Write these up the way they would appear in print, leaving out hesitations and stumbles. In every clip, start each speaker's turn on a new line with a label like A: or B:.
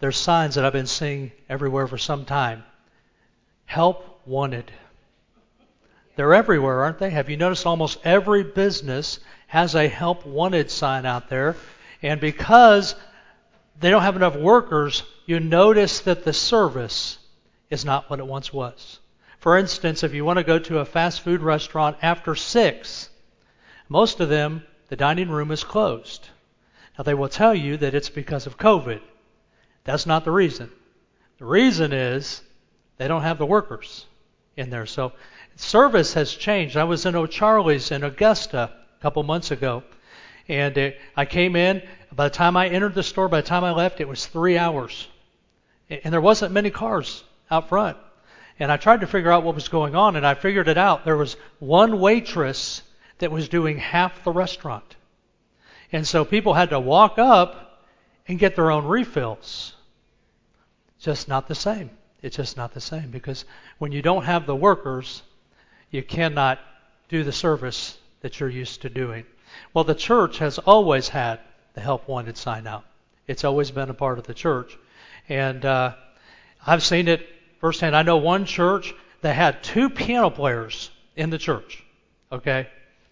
A: there's signs that I've been seeing everywhere for some time. Help wanted. They're everywhere, aren't they? Have you noticed almost every business has a help wanted sign out there? And because they don't have enough workers, you notice that the service is not what it once was. For instance, if you want to go to a fast food restaurant after 6, most of them, the dining room is closed. Now, they will tell you that it's because of COVID. That's not the reason. The reason is they don't have the workers in there. So service has changed. I was in O'Charlie's in Augusta a couple months ago, and I came in. By the time I entered the store, by the time I left, it was 3 hours. And there wasn't many cars out front. And I tried to figure out what was going on, and I figured it out. There was one waitress that was doing half the restaurant. And so people had to walk up and get their own refills. Just not the same. It's just not the same, because when you don't have the workers, you cannot do the service that you're used to doing. Well, the church has always had the help wanted sign out. It's always been a part of the church. And I've seen it firsthand. I know one church that had 2 piano players in the church. Okay?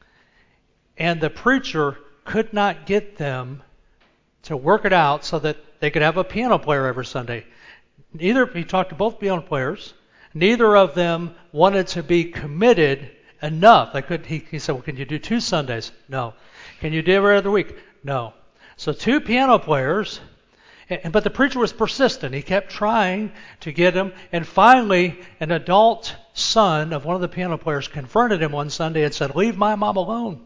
A: And the preacher could not get them to work it out so that they could have a piano player every Sunday. He talked to both piano players. Neither of them wanted to be committed enough. He said, well, can you do 2 Sundays? No. Can you do every other week? No. So 2 piano players, but the preacher was persistent. He kept trying to get him, and finally an adult son of one of the piano players confronted him one Sunday and said, leave my mom alone.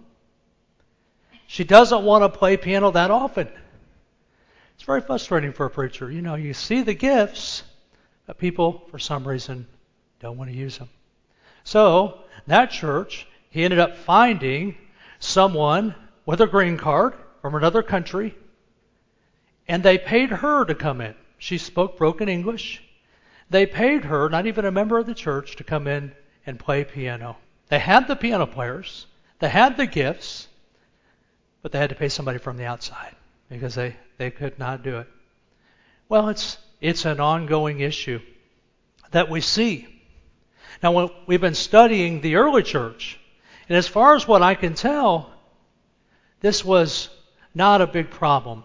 A: She doesn't want to play piano that often. It's very frustrating for a preacher. You know, you see the gifts, but people, for some reason, don't want to use them. So, that church, he ended up finding someone with a green card from another country, and they paid her to come in. She spoke broken English. They paid her, not even a member of the church, to come in and play piano. They had the piano players, they had the gifts, but they had to pay somebody from the outside because they could not do it. Well, it's an ongoing issue that we see. Now, we've been studying the early church, and as far as what I can tell, this was not a big problem.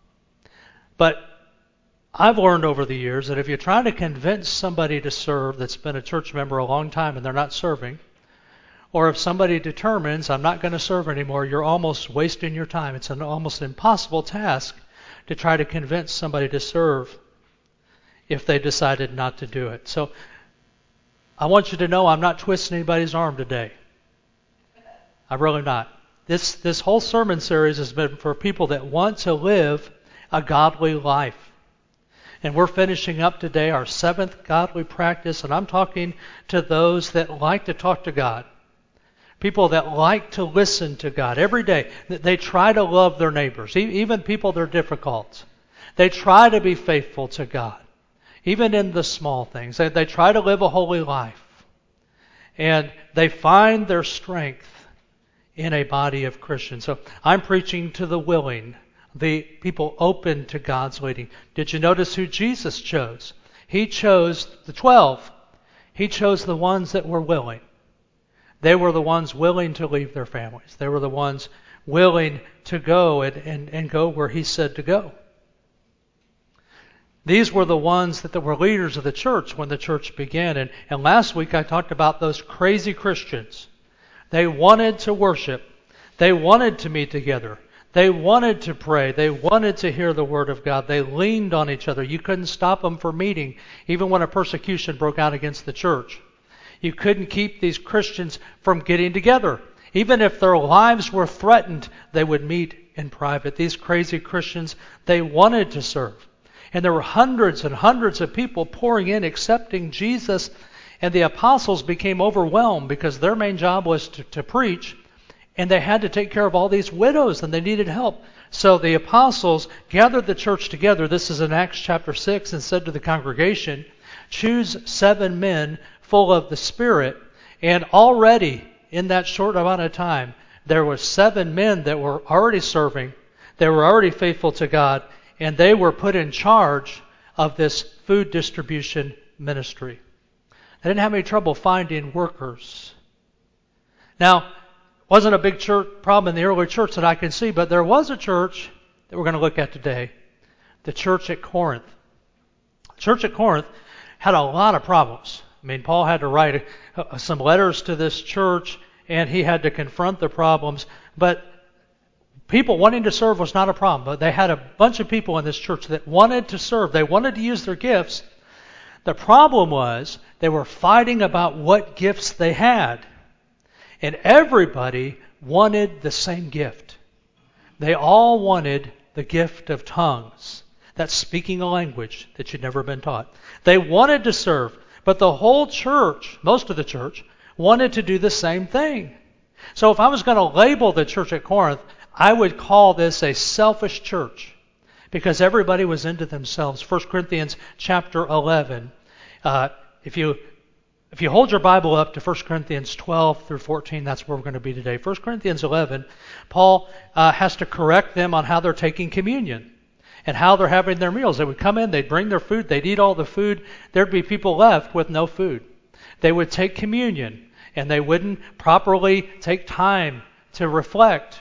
A: But I've learned over the years that if you're trying to convince somebody to serve that's been a church member a long time and they're not serving, or if somebody determines, I'm not going to serve anymore, you're almost wasting your time. It's an almost impossible task to try to convince somebody to serve if they decided not to do it. So I want you to know I'm not twisting anybody's arm today. I'm really not. This whole sermon series has been for people that want to live a godly life. And we're finishing up today our 7th godly practice, and I'm talking to those that like to talk to God. People that like to listen to God every day. They try to love their neighbors, even people that are difficult. They try to be faithful to God, even in the small things. They try to live a holy life. And they find their strength in a body of Christians. So I'm preaching to the willing, the people open to God's leading. Did you notice who Jesus chose? He chose the 12. He chose the ones that were willing. They were the ones willing to leave their families. They were the ones willing to go and go where He said to go. These were the ones that were leaders of the church when the church began. And last week I talked about those crazy Christians. They wanted to worship. They wanted to meet together. They wanted to pray. They wanted to hear the Word of God. They leaned on each other. You couldn't stop them from meeting, even when a persecution broke out against the church. You couldn't keep these Christians from getting together. Even if their lives were threatened, they would meet in private. These crazy Christians, they wanted to serve. And there were hundreds and hundreds of people pouring in, accepting Jesus. And the apostles became overwhelmed because their main job was to preach. And they had to take care of all these widows, and they needed help. So the apostles gathered the church together. This is in Acts chapter 6, and said to the congregation, choose 7 men full of the Spirit. And already in that short amount of time, there were 7 men that were already serving. They were already faithful to God, and they were put in charge of this food distribution ministry. They didn't have any trouble finding workers. Now, wasn't a big church problem in the early church that I can see, but there was a church that we're going to look at today, the church at Corinth. The church at Corinth had a lot of problems. I mean, Paul had to write some letters to this church, and he had to confront the problems. But people wanting to serve was not a problem. But they had a bunch of people in this church that wanted to serve. They wanted to use their gifts. The problem was they were fighting about what gifts they had. And everybody wanted the same gift. They all wanted the gift of tongues. That's speaking a language that you'd never been taught. They wanted to serve, but the whole church, most of the church, wanted to do the same thing. So if I was going to label the church at Corinth, I would call this a selfish church because everybody was into themselves. 1 Corinthians chapter 11. If you hold your Bible up to 1 Corinthians 12 through 14, that's where we're going to be today. 1 Corinthians 11, Paul has to correct them on how they're taking communion and how they're having their meals. They would come in, they'd bring their food, they'd eat all the food. There'd be people left with no food. They would take communion, and they wouldn't properly take time to reflect.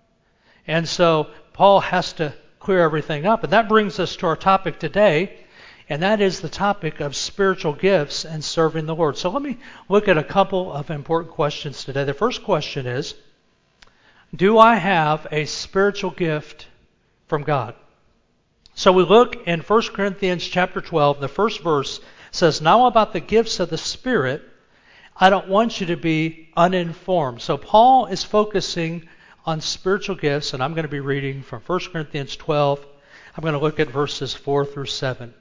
A: And so Paul has to clear everything up. And that brings us to our topic today, and that is the topic of spiritual gifts and serving the Lord. So let me look at a couple of important questions today. The first question is, do I have a spiritual gift from God? So we look in 1 Corinthians chapter 12, the first verse says, now about the gifts of the Spirit, I don't want you to be uninformed. So Paul is focusing on spiritual gifts, and I'm going to be reading from 1 Corinthians 12. I'm going to look at verses 4 through 7.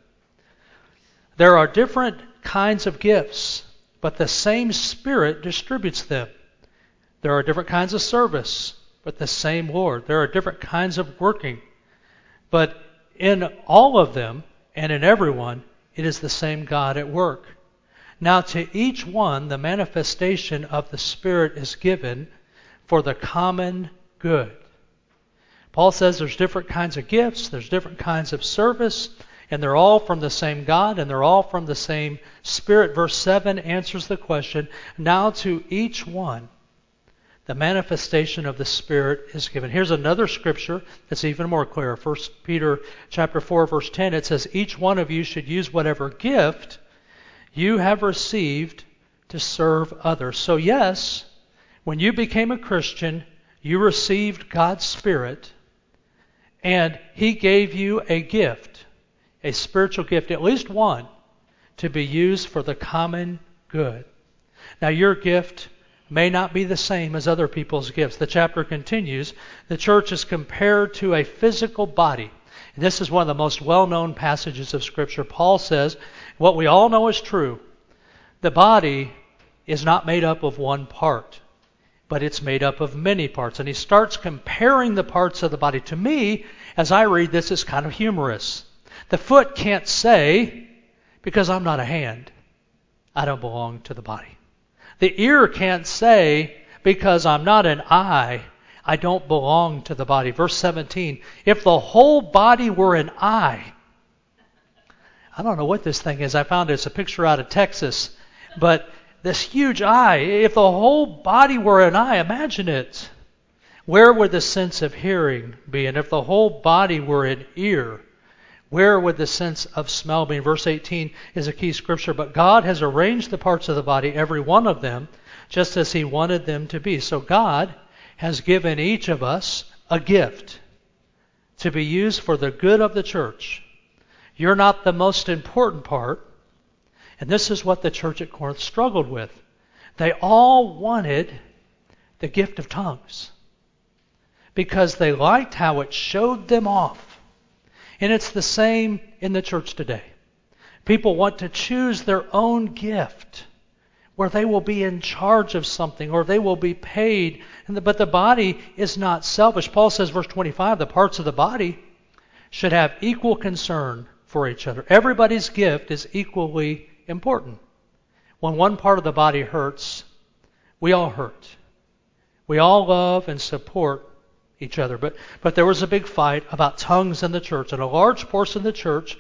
A: There are different kinds of gifts, but the same Spirit distributes them. There are different kinds of service, but the same Lord. There are different kinds of working, but in all of them and in everyone, it is the same God at work. Now to each one, the manifestation of the Spirit is given for the common good. Paul says there's different kinds of gifts, there's different kinds of service, and they're all from the same God, and they're all from the same Spirit. Verse 7 answers the question, now to each one, the manifestation of the Spirit is given. Here's another scripture that's even more clear. 1 Peter chapter 4, verse 10, it says, each one of you should use whatever gift you have received to serve others. So yes, when you became a Christian, you received God's Spirit, and He gave you a gift, a spiritual gift, at least one, to be used for the common good. Now your gift may not be the same as other people's gifts. The chapter continues, the church is compared to a physical body. And this is one of the most well-known passages of Scripture. Paul says, what we all know is true, the body is not made up of one part, but it's made up of many parts. And he starts comparing the parts of the body. To me, as I read this, it's kind of humorous. The foot can't say, because I'm not a hand, I don't belong to the body. The ear can't say, because I'm not an eye, I don't belong to the body. Verse 17, if the whole body were an eye, I don't know what this thing is. I found it's a picture out of Texas, but this huge eye, if the whole body were an eye, imagine it. Where would the sense of hearing be? And if the whole body were an ear, where would the sense of smell be? Verse 18 is a key scripture. But God has arranged the parts of the body, every one of them, just as He wanted them to be. So God has given each of us a gift to be used for the good of the church. You're not the most important part. And this is what the church at Corinth struggled with. They all wanted the gift of tongues because they liked how it showed them off. And it's the same in the church today. People want to choose their own gift where they will be in charge of something or they will be paid. But the body is not selfish. Paul says, verse 25, the parts of the body should have equal concern for each other. Everybody's gift is equally important. When one part of the body hurts, we all hurt. We all love and support each other. But there was a big fight about tongues in the church. And a large portion of the church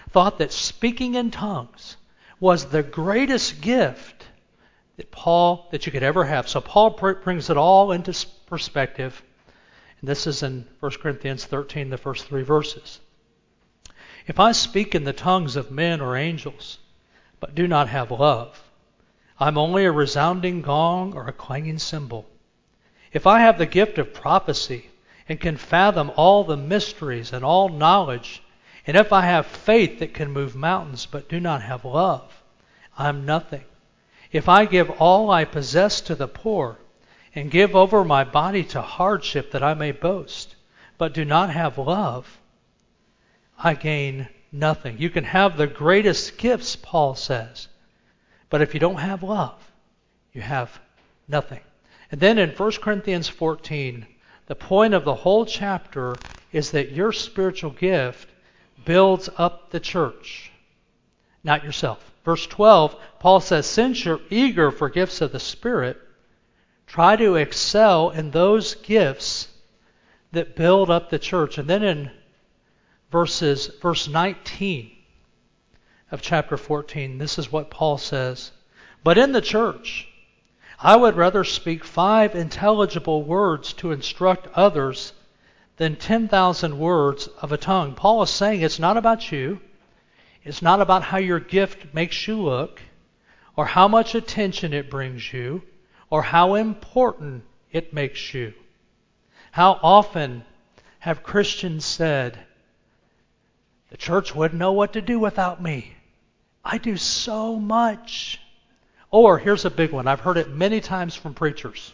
A: thought that speaking in tongues was the greatest gift that you could ever have. So Paul brings it all into perspective. And this is in 1 Corinthians 13, the first 3 verses. If I speak in the tongues of men or angels, but do not have love, I'm only a resounding gong or a clanging cymbal. If I have the gift of prophecy and can fathom all the mysteries and all knowledge, and if I have faith that can move mountains but do not have love, I'm nothing. If I give all I possess to the poor and give over my body to hardship that I may boast, but do not have love, I gain nothing. You can have the greatest gifts, Paul says, but if you don't have love, you have nothing. And then in 1 Corinthians 14, the point of the whole chapter is that your spiritual gift builds up the church, not yourself. Verse 12, Paul says, since you're eager for gifts of the Spirit, try to excel in those gifts that build up the church. And then in verse 19 of chapter 14, this is what Paul says. But in the church, I would rather speak 5 intelligible words to instruct others than 10,000 words of a tongue. Paul is saying it's not about you. It's not about how your gift makes you look, or how much attention it brings you, or how important it makes you. How often have Christians said, the church wouldn't know what to do without me. I do so much. Or, here's a big one. I've heard it many times from preachers,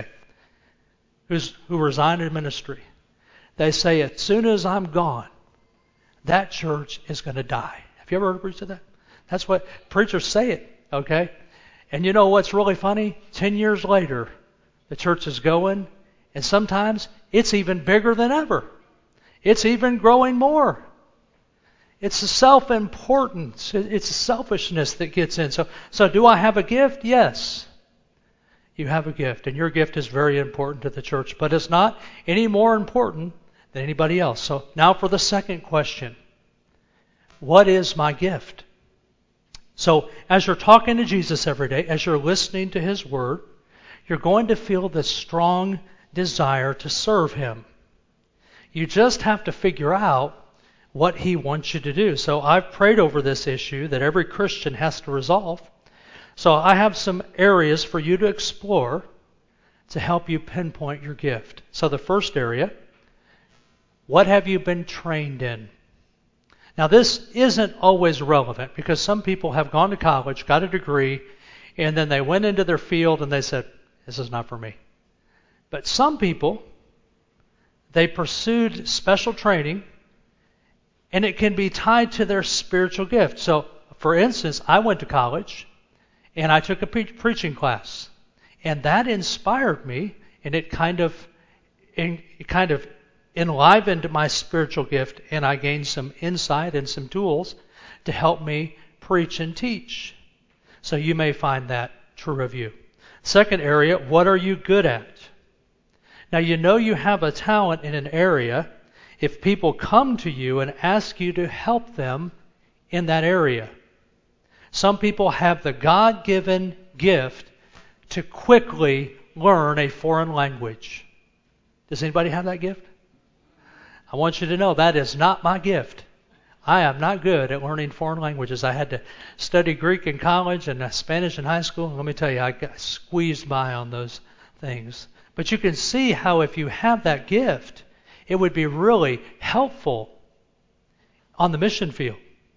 A: who resign in ministry. They say, as soon as I'm gone, that church is going to die. Have you ever heard a preacher say that? That's what preachers say it, And you know what's really funny? 10 years later, the church is going, and sometimes it's even bigger than ever. It's even growing more. It's the self-importance. It's the selfishness that gets in. So do I have a gift? Yes. You have a gift, and your gift is very important to the church, but it's not any more important than anybody else. So now for the second question. What is my gift? So as you're talking to Jesus every day, as you're listening to His Word, you're going to feel this strong desire to serve Him. You just have to figure out what He wants you to do. So I've prayed over this issue that every Christian has to resolve. So I have some areas for you to explore to help you pinpoint your gift. So the first area, what have you been trained in? Now this isn't always relevant because some people have gone to college, got a degree, and then they went into their field and they said, this is not for me. But some people, they pursued special training, and it can be tied to their spiritual gift. So, for instance, I went to college, and I took a preaching class. And that inspired me, and it kind of enlivened my spiritual gift, and I gained some insight and some tools to help me preach and teach. So you may find that true of you. Second area, what are you good at? Now you know you have a talent in an area if people come to you and ask you to help them in that area. Some people have the God-given gift to quickly learn a foreign language. Does anybody have that gift? I want you to know that is not my gift. I am not good at learning foreign languages. I had to study Greek in college and Spanish in high school. Let me tell you, I got squeezed by on those things. But you can see how if you have that gift, it would be really helpful on the mission field.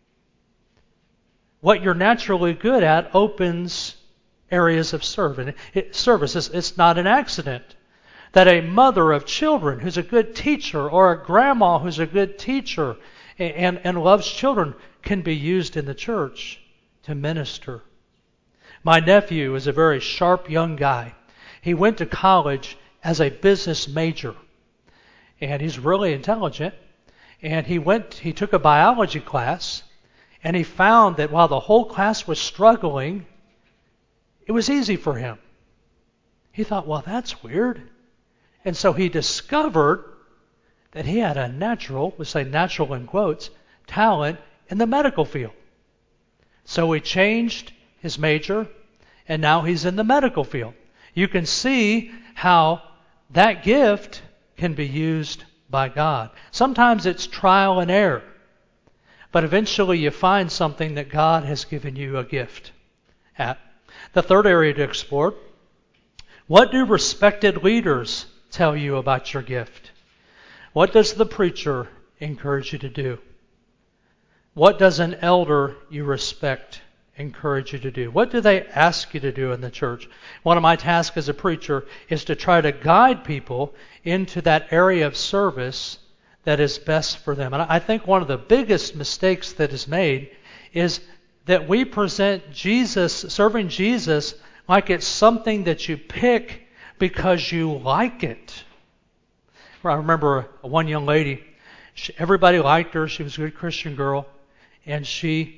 A: What you're naturally good at opens areas of service. It's not an accident that a mother of children who's a good teacher or a grandma who's a good teacher and loves children can be used in the church to minister. My nephew is a very sharp young guy. He went to college as a business major, and he's really intelligent. And he took a biology class, and he found that while the whole class was struggling, it was easy for him. He thought, well, that's weird. And so he discovered that he had a natural, we'll say natural in quotes, talent in the medical field. So he changed his major, and now he's in the medical field. You can see how that gift can be used by God. Sometimes it's trial and error, but eventually you find something that God has given you a gift at. The third area to explore: what do respected leaders tell you about your gift? What does the preacher encourage you to do? What does an elder you respect encourage you to do? What do they ask you to do in the church? One of my tasks as a preacher is to try to guide people into that area of service that is best for them. And I think one of the biggest mistakes that is made is that we present Jesus, serving Jesus, like it's something that you pick because you like it. I remember one young lady, everybody liked her, she was a good Christian girl, and she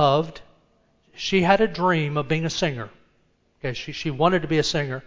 A: had a dream of being a singer. Okay, she wanted to be a singer.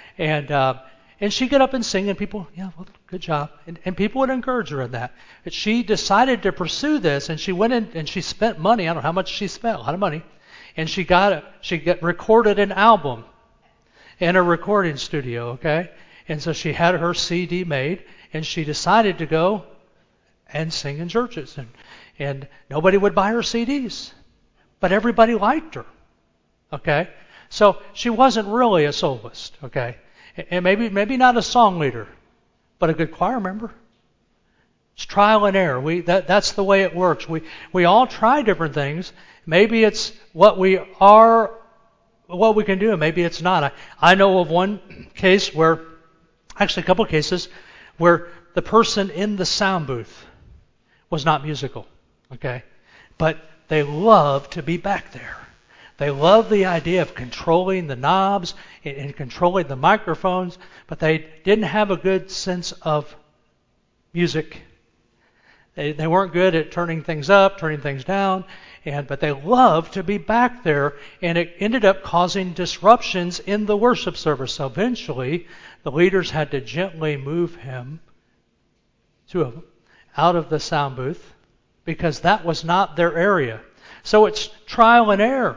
A: And she'd get up and sing, and people, yeah, well, good job. And people would encourage her in that. But she decided to pursue this, and she went in and she spent money. I don't know how much she spent, a lot of money. And she recorded an album in a recording studio, okay? And so she had her CD made, and she decided to go and sing in churches. And nobody would buy her CDs, but everybody liked her, okay? So she wasn't really a soloist, okay? And maybe not a song leader, but a good choir member. It's trial and error. That's the way it works. We all try different things. Maybe it's what we are, what we can do, and maybe it's not. I know of one case where, actually a couple of cases, where the person in the sound booth was not musical, okay? But they loved to be back there. They loved the idea of controlling the knobs and controlling the microphones, but they didn't have a good sense of music. They weren't good at turning things up, turning things down, but they loved to be back there, and it ended up causing disruptions in the worship service. So eventually, the leaders had to gently move him, two of them, out of the sound booth, because that was not their area. So it's trial and error.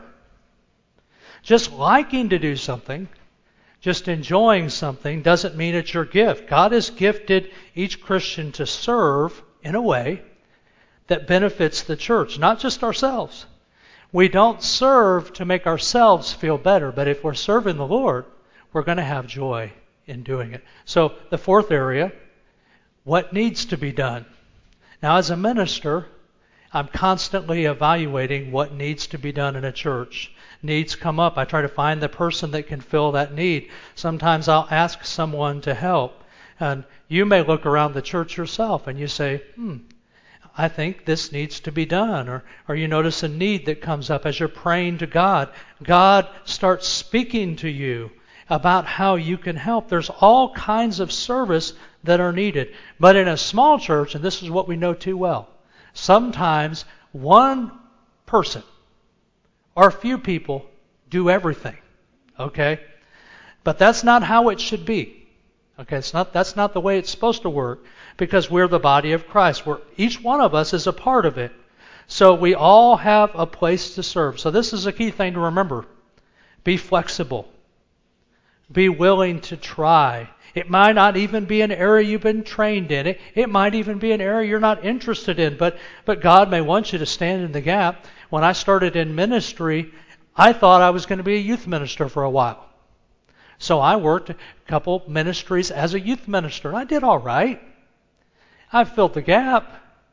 A: Just liking to do something, just enjoying something, doesn't mean it's your gift. God has gifted each Christian to serve in a way that benefits the church, not just ourselves. We don't serve to make ourselves feel better, but if we're serving the Lord, we're going to have joy in doing it. So the fourth area, what needs to be done? Now, as a minister, I'm constantly evaluating what needs to be done in a church. Needs come up. I try to find the person that can fill that need. Sometimes I'll ask someone to help. And you may look around the church yourself and you say, I think this needs to be done. Or you notice a need that comes up as you're praying to God. God starts speaking to you about how you can help. There's all kinds of service that are needed. But in a small church, and this is what we know too well, sometimes one person or a few people do everything, okay? But that's not how it should be, okay? That's not the way it's supposed to work, because we're the body of Christ. Each one of us is a part of it. So we all have a place to serve. So this is a key thing to remember. Be flexible. Be willing to try. It might not even be an area you've been trained in. It might even be an area you're not interested in, but God may want you to stand in the gap. When I started in ministry, I thought I was going to be a youth minister for a while. So I worked a couple ministries as a youth minister. I did all right. I filled the gap.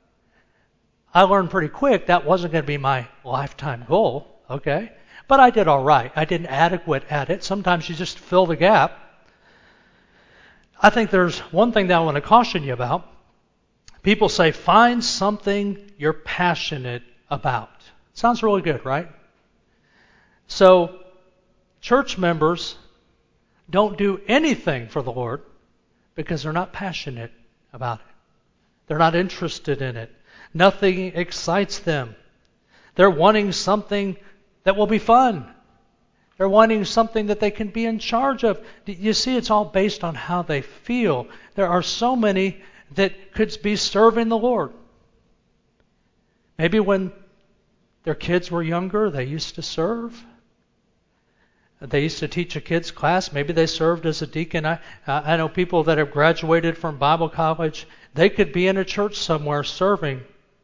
A: I learned pretty quick that wasn't going to be my lifetime goal, okay? But I did all right. I did adequate at it. Sometimes you just fill the gap. I think there's one thing that I want to caution you about. People say, find something you're passionate about. Sounds really good, right? So, church members don't do anything for the Lord because they're not passionate about it. They're not interested in it. Nothing excites them. They're wanting something that will be fun. They're wanting something that they can be in charge of. You see, it's all based on how they feel. There are so many that could be serving the Lord. Maybe when their kids were younger, they used to serve. They used to teach a kids class. Maybe they served as a deacon. I know people that have graduated from Bible college. They could be in a church somewhere serving.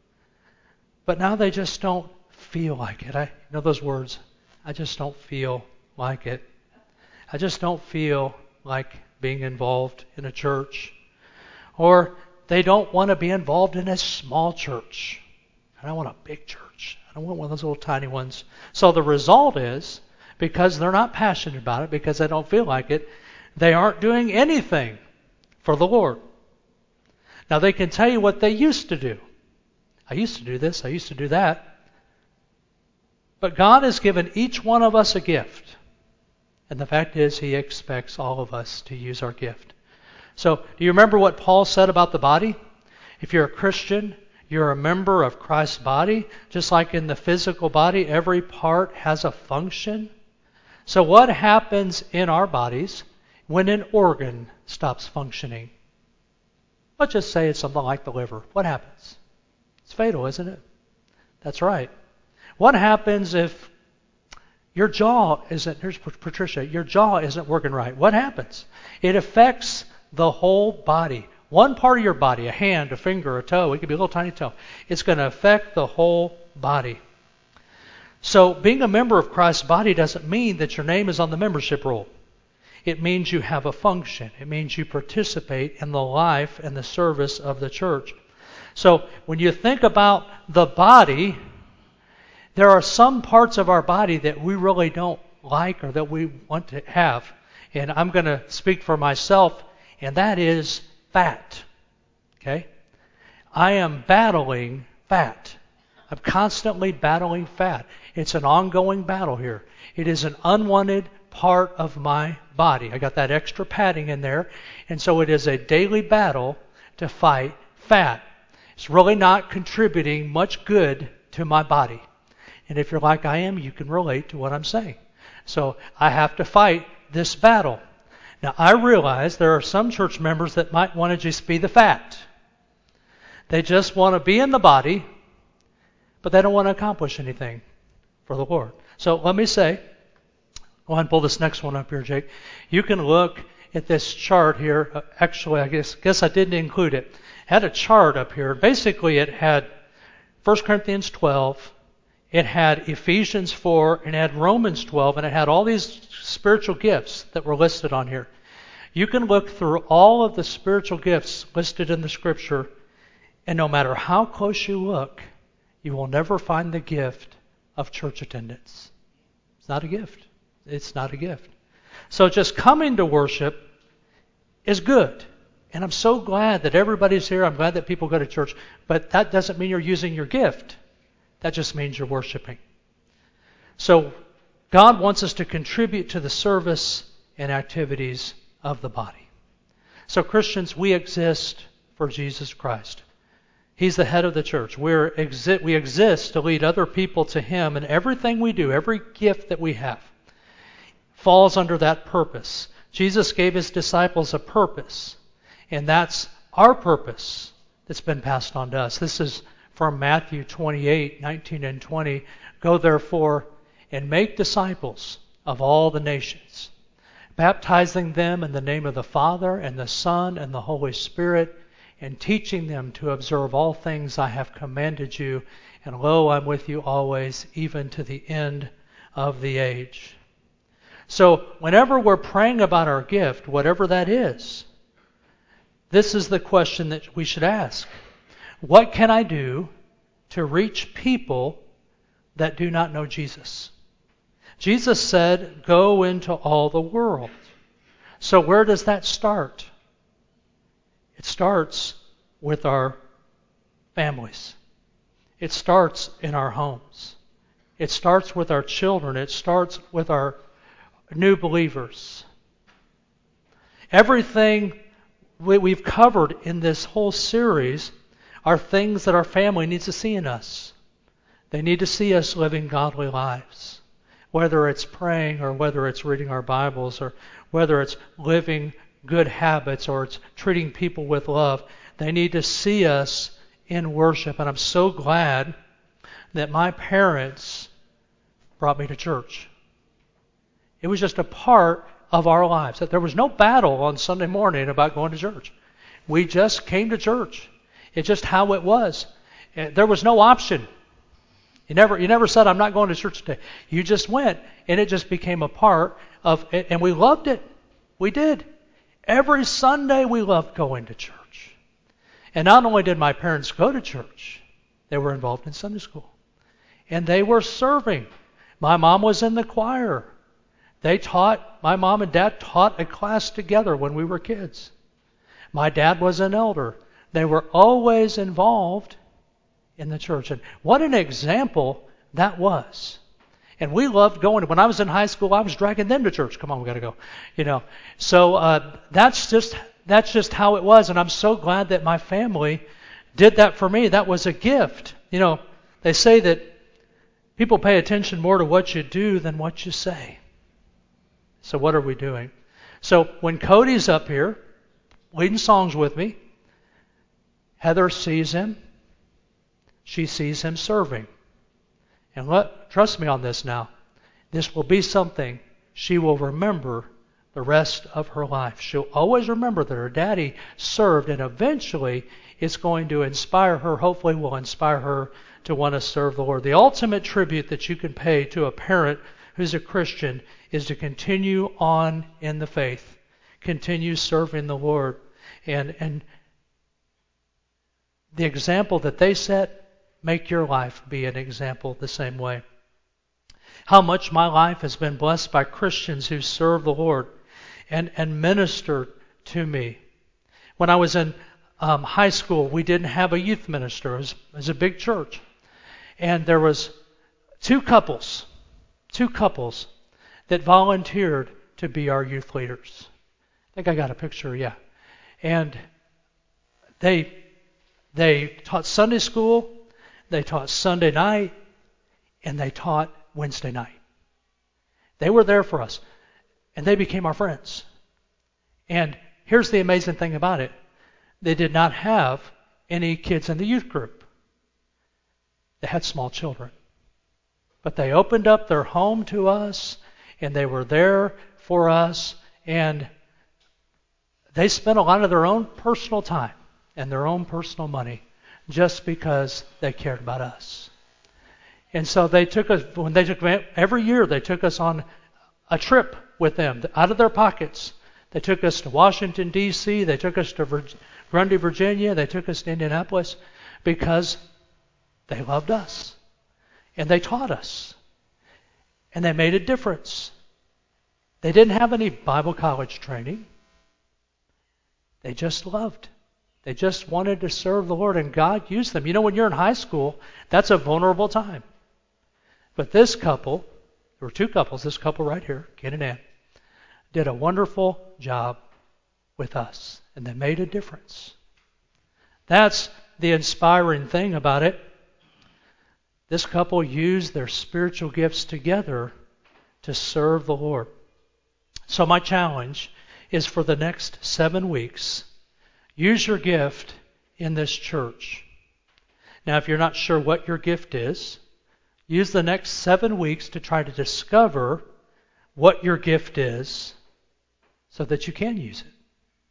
A: But now they just don't feel like it. You know those words? I just don't feel like it. I just don't feel like being involved in a church. Or they don't want to be involved in a small church. I don't want a big church. I don't want one of those little tiny ones. So the result is, because they're not passionate about it, because they don't feel like it, they aren't doing anything for the Lord. Now they can tell you what they used to do. I used to do this, I used to do that. But God has given each one of us a gift. And the fact is, He expects all of us to use our gift. So, do you remember what Paul said about the body? If you're a Christian, you're a member of Christ's body. Just like in the physical body, every part has a function. So what happens in our bodies when an organ stops functioning? Let's just say it's something like the liver. What happens? It's fatal, isn't it? That's right. What happens if your jaw isn't, here's Patricia, your jaw isn't working right? What happens? It affects the whole body. One part of your body, a hand, a finger, a toe, it could be a little tiny toe. It's going to affect the whole body. So being a member of Christ's body doesn't mean that your name is on the membership roll. It means you have a function. It means you participate in the life and the service of the church. So when you think about the body, there are some parts of our body that we really don't like or that we want to have. And I'm going to speak for myself, and that is fat. Okay? I am battling fat. I'm constantly battling fat. It's an ongoing battle here. It is an unwanted part of my body. I got that extra padding in there, and so it is a daily battle to fight fat. It's really not contributing much good to my body. And if you're like I am, you can relate to what I'm saying. So I have to fight this battle. Now, I realize there are some church members that might want to just be the fat. They just want to be in the body, but they don't want to accomplish anything for the Lord. So let me say, go ahead and pull this next one up here, Jake. You can look at this chart here. Actually, I guess I didn't include it. It had a chart up here. Basically, it had 1 Corinthians 12, it had Ephesians 4, and it had Romans 12, and it had all these spiritual gifts that were listed on here. You can look through all of the spiritual gifts listed in the Scripture, and no matter how close you look, you will never find the gift of church attendance. It's not a gift. It's not a gift. So just coming to worship is good. And I'm so glad that everybody's here. I'm glad that people go to church. But that doesn't mean you're using your gift. That just means you're worshiping. So God wants us to contribute to the service and activities of the body. So Christians, we exist for Jesus Christ. He's the head of the church. We exist to lead other people to Him, and everything we do, every gift that we have, falls under that purpose. Jesus gave His disciples a purpose, and that's our purpose that's been passed on to us. This is from Matthew 28:19 and 20. Go therefore and make disciples of all the nations, baptizing them in the name of the Father and the Son and the Holy Spirit, and teaching them to observe all things I have commanded you. And lo, I'm with you always, even to the end of the age. So whenever we're praying about our gift, whatever that is, this is the question that we should ask. What can I do to reach people that do not know Jesus? Jesus said, go into all the world. So where does that start? It starts with our families. It starts in our homes. It starts with our children. It starts with our new believers. Everything we've covered in this whole series are things that our family needs to see in us. They need to see us living godly lives. Whether it's praying or whether it's reading our Bibles or whether it's living good habits or it's treating people with love, they need to see us in worship. And I'm so glad that my parents brought me to church. It was just a part of our lives. That there was no battle on Sunday morning about going to church. We just came to church. It's just how it was. There was no option. You never said, I'm not going to church today. You just went, and it just became a part of it, and we loved it. We did. Every Sunday we loved going to church. And not only did my parents go to church, they were involved in Sunday school. And they were serving. My mom was in the choir. My mom and dad taught a class together when we were kids. My dad was an elder. They were always involved in the church. And what an example that was. And we loved going. When I was in high school, I was dragging them to church. Come on, we got to go. So that's just how it was. And I'm so glad that my family did that for me. That was a gift. They say that people pay attention more to what you do than what you say. So what are we doing? So when Cody's up here leading songs with me, Heather sees him. She sees him serving. And trust me on this now. This will be something she will remember the rest of her life. She'll always remember that her daddy served, and eventually it's going to inspire her, hopefully will inspire her to want to serve the Lord. The ultimate tribute that you can pay to a parent who's a Christian is to continue on in the faith, continue serving the Lord. And the example that they set, make your life be an example the same way. How much my life has been blessed by Christians who serve the Lord and minister to me. When I was in high school, we didn't have a youth minister. It was a big church. And there was two couples that volunteered to be our youth leaders. I think I got a picture, yeah. And they taught Sunday school, they taught Sunday night, and they taught Wednesday night. They were there for us, and they became our friends. And here's the amazing thing about it. They did not have any kids in the youth group. They had small children. But they opened up their home to us, and they were there for us, and they spent a lot of their own personal time and their own personal money just because they cared about us. And so they took us, every year they took us on a trip with them out of their pockets. They took us to Washington, D.C., they took us to Grundy, Virginia, they took us to Indianapolis because they loved us. And they taught us. And they made a difference. They didn't have any Bible college training. They just loved. They just wanted to serve the Lord, and God used them. When you're in high school, that's a vulnerable time. But this couple, there were two couples, this couple right here, Ken and Ann, did a wonderful job with us, and they made a difference. That's the inspiring thing about it. This couple used their spiritual gifts together to serve the Lord. So my challenge is for the next 7 weeks, use your gift in this church. Now, if you're not sure what your gift is, use the next 7 weeks to try to discover what your gift is so that you can use it.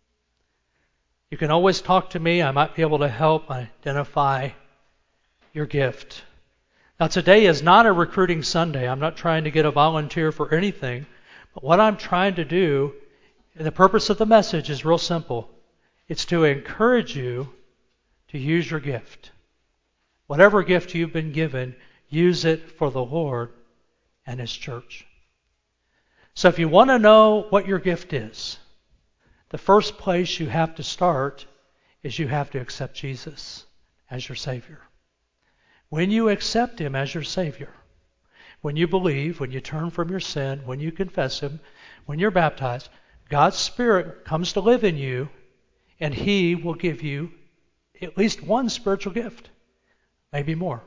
A: You can always talk to me. I might be able to help identify your gift. Now, today is not a recruiting Sunday. I'm not trying to get a volunteer for anything. But what I'm trying to do, and the purpose of the message is real simple. It's to encourage you to use your gift. Whatever gift you've been given, use it for the Lord and His church. So if you want to know what your gift is, the first place you have to start is you have to accept Jesus as your Savior. When you accept Him as your Savior, when you believe, when you turn from your sin, when you confess Him, when you're baptized, God's Spirit comes to live in you, and He will give you at least one spiritual gift, maybe more.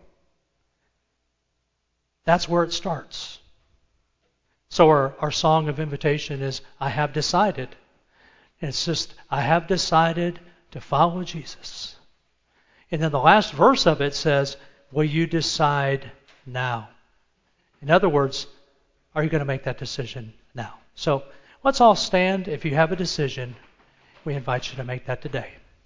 A: That's where it starts. So our song of invitation is, I have decided. And it's just, I have decided to follow Jesus. And then the last verse of it says, Will you decide now? In other words, are you going to make that decision now? So let's all stand. If you have a decision, we invite you to make that today.